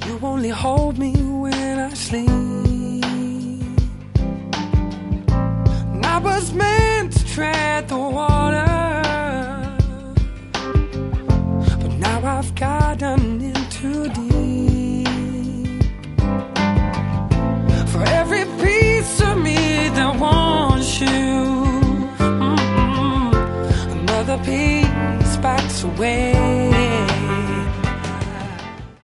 You only hold me when I sleep. And I was meant to tread the water, but now I've gotten in too deep. For every piece of me that wants you, another piece backs away.